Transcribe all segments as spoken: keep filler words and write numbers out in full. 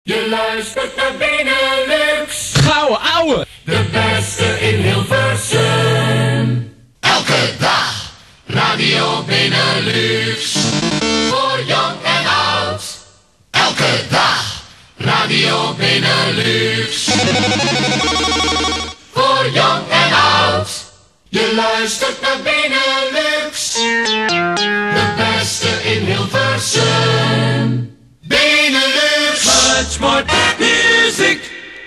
Je luistert naar Benelux. Gouden ouwe. De beste in Hilversum. Elke dag. Radio Benelux. Voor jong en oud. Elke dag. Radio Benelux. Voor jong en oud. Je luistert naar Benelux. De beste in Hilversum. Benelux. Much more music.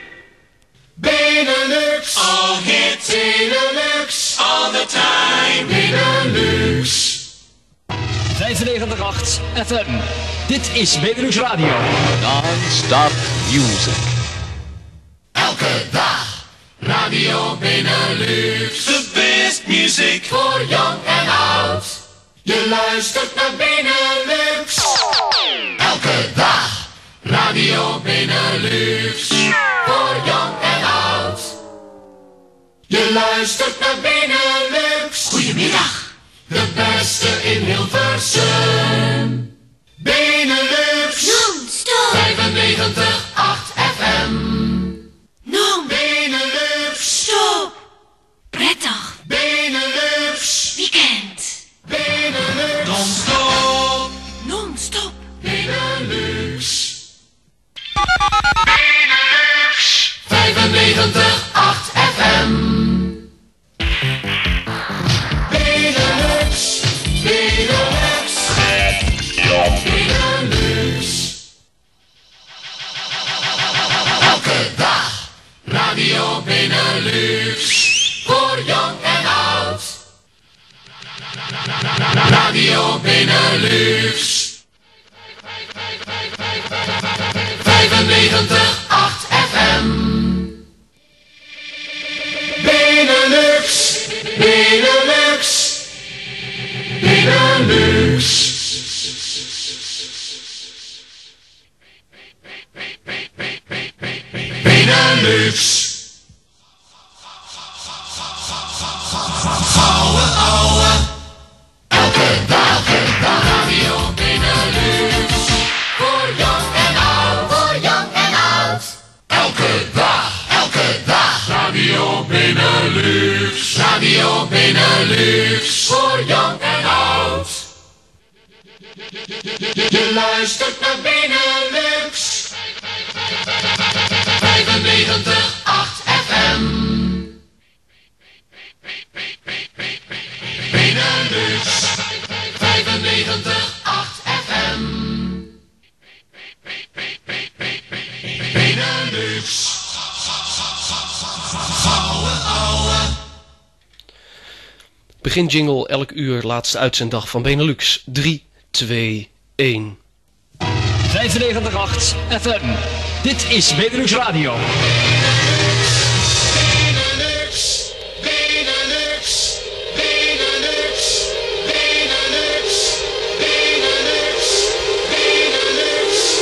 Benelux. All hits. Benelux. All the time. Benelux. vijfennegentig komma acht F M. Dit is Benelux Radio. Non-stop music. Elke dag. Radio Benelux. The best music. Voor jong en oud. Je luistert naar Benelux. Elke dag. Radio Benelux. Voor jong en oud. Je luistert naar Benelux. Goedemiddag. De beste in Hilversum. Benelux. Non-stop. vijfennegentig komma acht F M. Non. Benelux. Stop. Prettig. Benelux. Weekend. Benelux. Non-stop. Non-stop. Benelux. Benelux. vijfennegentig komma acht F M. Benelux. Benelux. Benelux. Elke dag. Radio Benelux. Voor jong en oud. Radio Benelux. vijfennegentig komma acht F M. Benelux. Benelux. Benelux. Benelux. Ouwe, ouwe. Elke dag, elke dag. Radio Benelux. Voor jong en oud. Voor jong en oud. Elke dag, elke dag. Radio Benelux. Radio Benelux. Voor jong en oud. Je luistert naar Benelux. vijfennegentig komma acht F M. Benelux. vijfennegentig komma acht F M. Benelux. Ouwe, ouwe. Begin jingle elk uur, laatste uitzenddag van Benelux. drie, twee, één. vijfennegentig komma acht F M. Dit is Benelux Radio. Benelux. Benelux. Benelux. Benelux. Benelux. Benelux.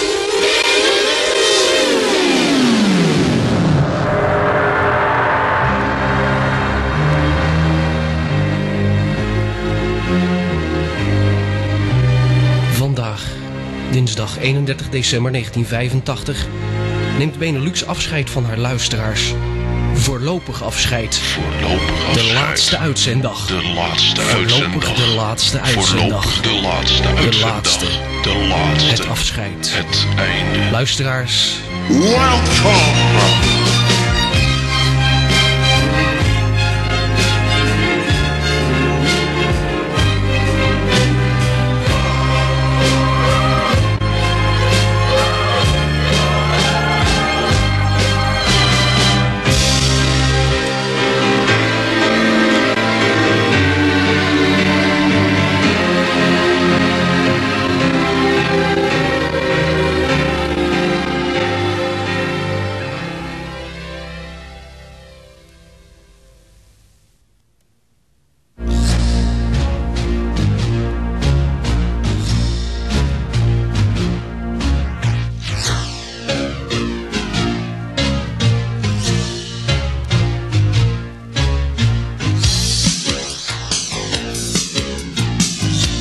Vandaag, dinsdag eenendertig december negentien vijfentachtig, neemt Benelux afscheid van haar luisteraars. Voorlopig afscheid. Voorlopig afscheid. De laatste uitzenddag. De laatste Voorlopig uitzenddag. de laatste uitzenddag. Voorlopig de laatste De uitzenddag. laatste. De laatste. Het afscheid. Het einde. Luisteraars, Welkom.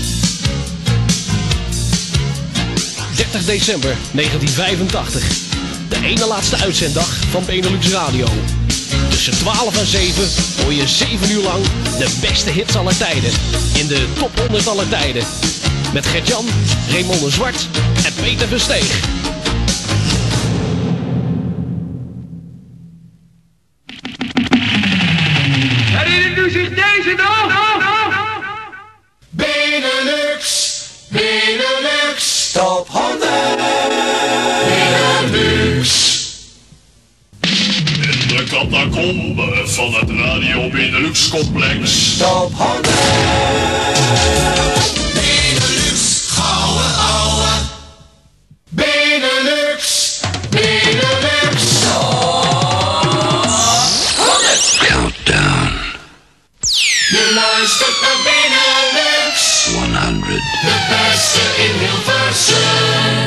december negentien vijfentachtig. De ene laatste uitzenddag van Benelux Radio. Tussen twaalf en zeven hoor je zeven uur lang de beste hits aller tijden. In de top honderd aller tijden. Met Gert-Jan, Raymond de Zwart en Peter Versteeg. Herinnert u zich deze nog? Benelux, Benelux, top honderd. Benelux. In de catacombe van het Radio Benelux complex. Top honderd. Benelux, gouden ouwe. Benelux, Benelux. honderd. Countdown. Je luistert naar Benelux. honderd. De beste in Hilversum.